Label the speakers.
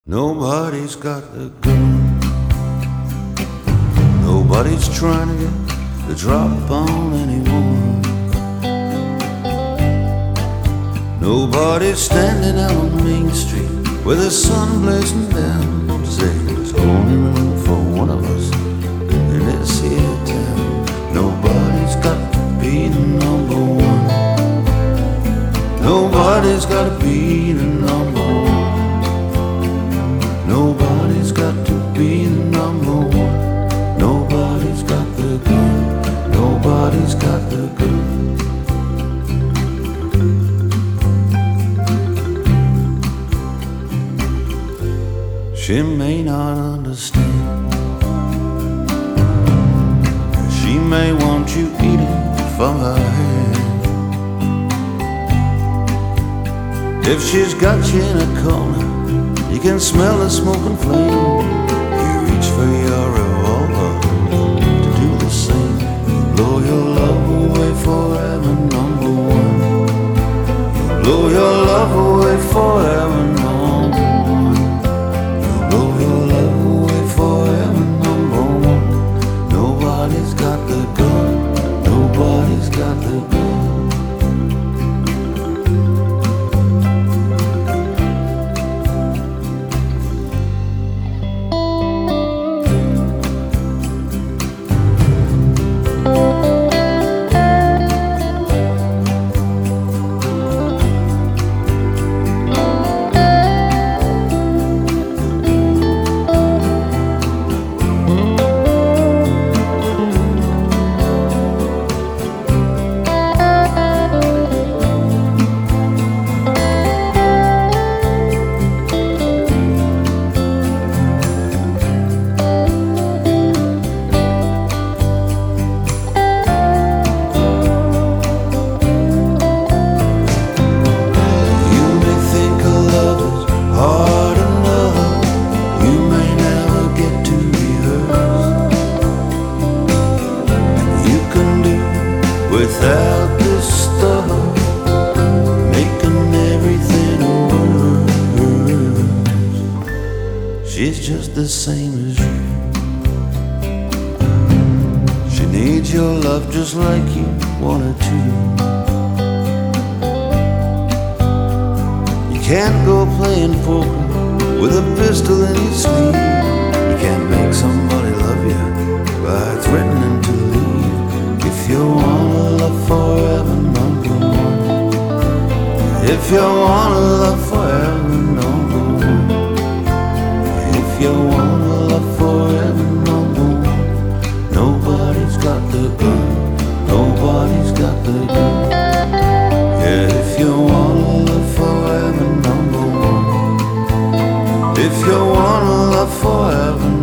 Speaker 1: Nobody's got the gun. Nobody's trying to get the drop on anyone. Nobody's standing out on Main Street with the sun blazing down to say there's only room for one of us in this here town. Nobody's got to be the number one. Nobody's got to be the number one. Nobody's got to be the number one. Nobody's got the gun. Nobody's got the gun. She may not understand. She may want you eating from her hand. If she's got you in a corner, you can smell the smoking flame. You reach for your revolver to do the same. You blow your love away forever, number one. You blow your love away forever, number one. You blow your love away forever, number one. Nobody's got the gun. Nobody's got the gun. Without this stuff, making everything worse. She's just the same as you. She needs your love just like you wanted to. You can't go playing poker with a pistol in your sleeve. You can't make somebody love you by threatening to leave. If you wanna love forever, number one. If you wanna love forever, number one. If you wanna love forever, number one. Nobody's got the gun. Nobody's got the gun. Yeah, if you wanna love forever, number one. If you wanna love forever,